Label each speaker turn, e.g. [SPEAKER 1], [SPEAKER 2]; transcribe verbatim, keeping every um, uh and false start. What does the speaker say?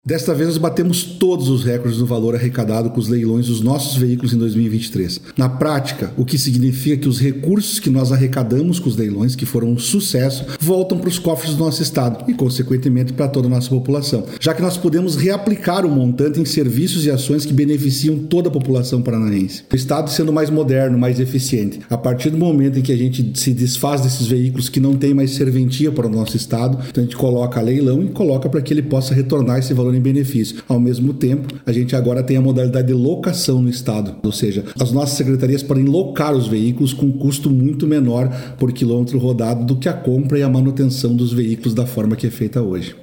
[SPEAKER 1] Desta vez nós batemos todos os recordes do valor arrecadado com os leilões dos nossos veículos em dois mil e vinte e três. Na prática, o que significa que os recursos que nós arrecadamos com os leilões, que foram um sucesso, voltam para os cofres do nosso estado e, consequentemente, para toda a nossa população, já que nós podemos reaplicar o montante em serviços e ações que beneficiam toda a população paranaense. O estado sendo mais moderno, mais eficiente. A partir do momento em que a gente se desfaz desses veículos que não têm mais serventia para o nosso estado, então a gente coloca a leilão e coloca para que ele possa retornar esse valor em benefício. Ao mesmo tempo, a gente agora tem a modalidade de locação no estado, ou seja, as nossas secretarias podem locar os veículos com um custo muito menor por quilômetro rodado do que a compra e a manutenção dos veículos da forma que é feita hoje.